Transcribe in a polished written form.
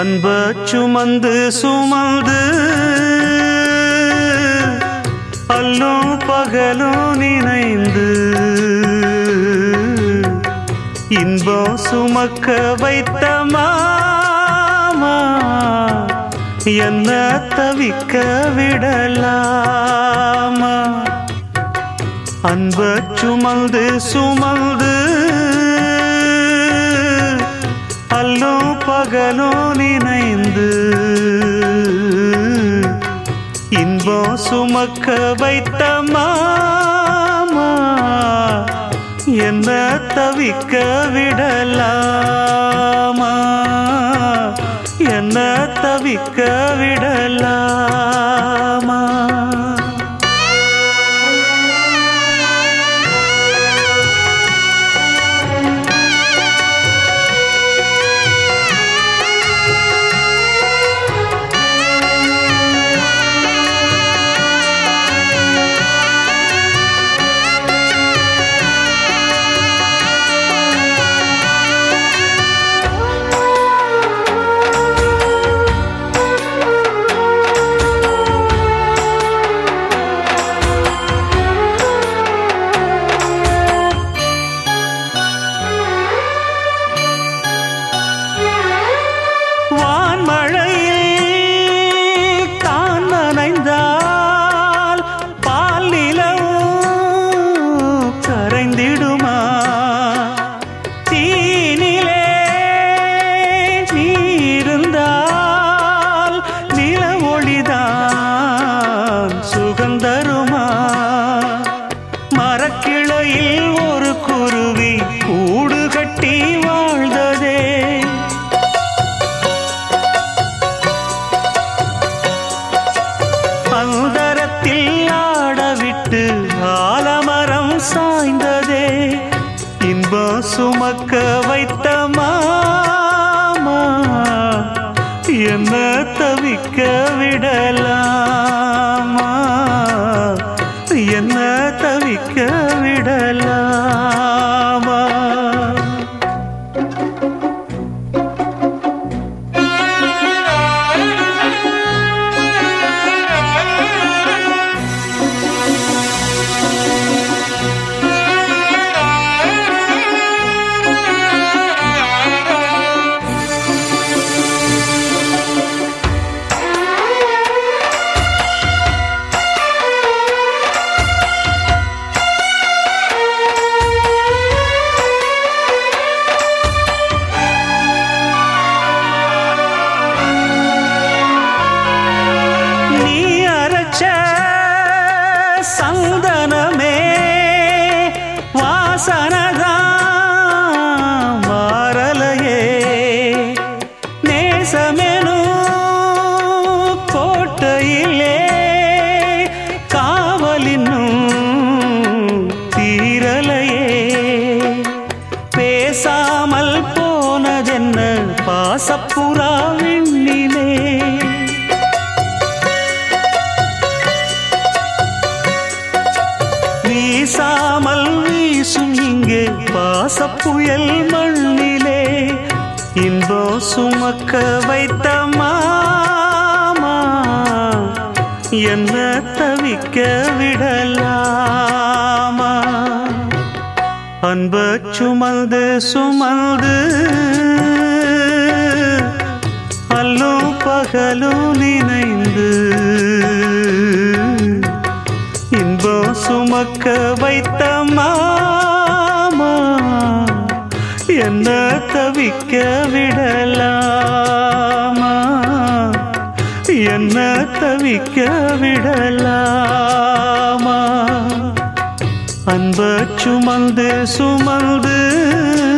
அன்ப சுமந்து சுமந்து அல்லும் பகலும் நினைந்து இன்பம் சுமக்க வைத்த மாமா என்ன தவிக்க விடலாமா? அன்ப சுமந்து சுமந்து அல்லும் பகலும் நினைந்து இன்பம் சுமக்க வைத்த மாமா என்ன தவிக்க விடலாமா? என்ன தவிக்க விடலாமா? மரக்கிளையில் ஒரு குருவி கூடு கட்டி வாழ்ந்ததே, அந்தரத்தில் ஆடவிட்டு ஆலமரம் சாய்ந்ததே. இன்பம் சுமக்க வைத்த மாமா என்ன தவிக்க விடலாமா? என்ன தவிக்க விடலாமா? சந்தனமே வாசனதான் மாறலையே, நேசமெனும் கோட்டையிலே காவலினும் தீரலையே. பேசாமல் போனதென்ன பாசப்புறா விண்ணிலே, வீசாமல் வீசும் இங்கே பாசப்புயல் மண்ணிலே. இன்பம் சுமக்க வைத்த மாமா என்ன தவிக்க விடலாமா? அன்ப சுமந்து சுமந்து அல்லும் பகலும் நினைந்து இன்பம் சுமக்க வைத்த மாமா என்ன தவிக்க விடலாமா? என்ன தவிக்க விடலாமா? அன்ப சுமந்து சுமந்து